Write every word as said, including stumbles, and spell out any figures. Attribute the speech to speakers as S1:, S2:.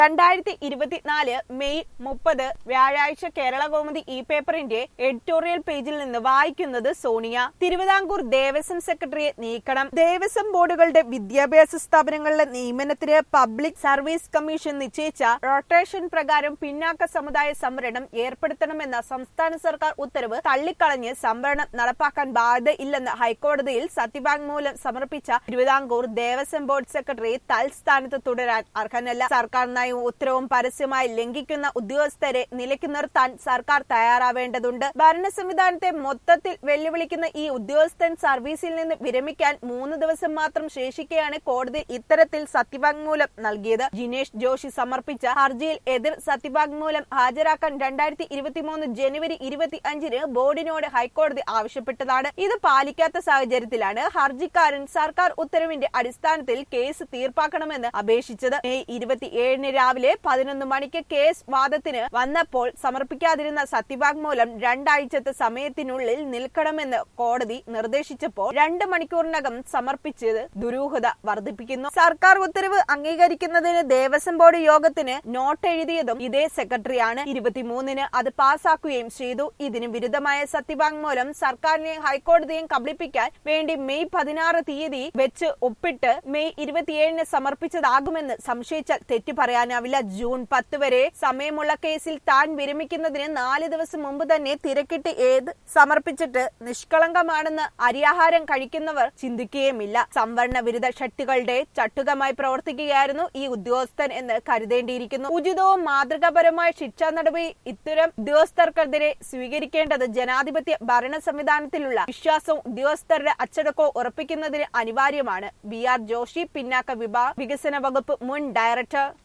S1: രണ്ടായിരത്തി ഇരുപത്തിനാല് മെയ് മുപ്പത് വ്യാഴാഴ്ച കേരള കൗമുദി ഇ പേപ്പറിന്റെ എഡിറ്റോറിയൽ പേജിൽ നിന്ന് വായിക്കുന്നത് സോണിയ. തിരുവിതാംകൂർ ദേവസ്വം സെക്രട്ടറിയെ നീക്കണം. ദേവസ്വം ബോർഡുകളുടെ വിദ്യാഭ്യാസ സ്ഥാപനങ്ങളിലെ നിയമനത്തിന് പബ്ലിക് സർവീസ് കമ്മീഷൻ നിശ്ചയിച്ച റൊട്ടേഷൻ പ്രകാരം പിന്നാക്ക സമുദായ സംവരണം ഏർപ്പെടുത്തണമെന്ന സംസ്ഥാന സർക്കാർ ഉത്തരവ് തള്ളിക്കളഞ്ഞ് സംവരണം നടപ്പാക്കാൻ ബാധ്യതയില്ലെന്ന് ഹൈക്കോടതിയിൽ സത്യവാങ്മൂലം സമർപ്പിച്ച തിരുവിതാംകൂർ ദേവസ്വം ബോർഡ് സെക്രട്ടറി തൽസ്ഥാനത്ത് തുടരാൻ അർഹനല്ല. സർക്കാർ നയവും ഉത്തരവും പരസ്യമായി ലംഘിക്കുന്ന ഉദ്യോഗസ്ഥരെ നിലയ്ക്ക് നിർത്താൻ സർക്കാർ തയ്യാറാവേണ്ടതുണ്ട്. ഭരണ സംവിധാനത്തെ മൊത്തത്തിൽ വെല്ലുവിളിക്കുന്ന ഈ ഉദ്യോഗസ്ഥൻ സർവീസിൽ നിന്ന് വിരമിക്കാൻ മൂന്ന് ദിവസം മാത്രം ശേഷിക്കെയാണ് കോടതി ഇത്തരത്തിൽ സത്യവാങ്മൂലം നൽകിയത്. ജിനേഷ് ജോഷി സമർപ്പിച്ച ഹർജിയിൽ എതിർ സത്യവാങ്മൂലം ഹാജരാക്കാൻ രണ്ടായിരത്തി ഇരുപത്തിമൂന്ന് ജനുവരി ഇരുപത്തി അഞ്ചിന് ബോർഡിനോട് ഹൈക്കോടതി ആവശ്യപ്പെട്ടതാണ്. ഇത് പാലിക്കാത്ത സാഹചര്യത്തിലാണ് ഹർജിക്കാരൻ സർക്കാർ ഉത്തരവിന്റെ അടിസ്ഥാനത്തിൽ കേസ് തീർപ്പാക്കണമെന്ന് അപേക്ഷിച്ചത്. മെയ് ഇരുപത്തിയേഴിന് രാവിലെ പതിനൊന്ന് മണിക്ക് കേസ് വാദത്തിന് വന്നപ്പോൾ സമർപ്പിക്കാതിരുന്ന സത്യവാങ്മൂലം രണ്ടാഴ്ചത്തെ സമയത്തിനുള്ളിൽ നിൽക്കണമെന്ന് കോടതി നിർദ്ദേശിച്ചപ്പോൾ രണ്ട് മണിക്കൂറിനകം സമർപ്പിച്ചത് ദുരൂഹത വർദ്ധിപ്പിക്കുന്നു. സർക്കാർ ഉത്തരവ് അംഗീകരിക്കുന്നതിന് ദേവസ്വം ബോർഡ് യോഗത്തിന് നോട്ട് എഴുതിയതും ഇതേ സെക്രട്ടറിയാണ്. ഇരുപത്തിമൂന്നിന് അത് പാസാക്കുകയും ചെയ്തു. ഇതിന് വിരുദ്ധമായ സത്യവാങ്മൂലം സർക്കാരിനെയും ഹൈക്കോടതിയെയും കബളിപ്പിക്കാൻ വേണ്ടി മെയ് പതിനാറ് തീയതി വെച്ച് ഒപ്പിട്ട് മെയ് ഇരുപത്തിയേഴിന് സമർപ്പിച്ചതാകുമെന്ന് സംശയിച്ചാൽ തെറ്റു പറയാനാവില്ല. ജൂൺ പത്ത് വരെ സമയമുള്ള കേസിൽ താൻ വിരമിക്കുന്നതിന് നാല് ദിവസം മുമ്പ് തന്നെ തിരക്കിട്ട് ഏത് സമർപ്പിച്ചിട്ട് നിഷ്കളങ്കമാണെന്ന് അരിയാഹാരം കഴിക്കുന്നവർ ചിന്തിക്കുകയുമില്ല. സംവരണ വിരുദ്ധ ശക്തികളുടെ ചട്ടുകമായി പ്രവർത്തിക്കുകയായിരുന്നു ഈ ഉദ്യോഗസ്ഥൻ എന്ന് കരുതേണ്ടിയിരിക്കുന്നു. ഉചിതവും മാതൃകാപരമായ ശിക്ഷാ നടപടി ഇത്തരം ഉദ്യോഗസ്ഥർക്കെതിരെ സ്വീകരിക്കേണ്ടത് ജനാധിപത്യ ഭരണ സംവിധാനത്തിലുള്ള വിശ്വാസവും ഉദ്യോഗസ്ഥരുടെ അച്ചടക്കവും ഉറപ്പിക്കുന്നതിന് അനിവാര്യമാണ്. ബി ആർ ജോഷി, പിന്നാക്ക വിഭാഗ വികസന വകുപ്പ് മുൻ ഡയറക്ടർ.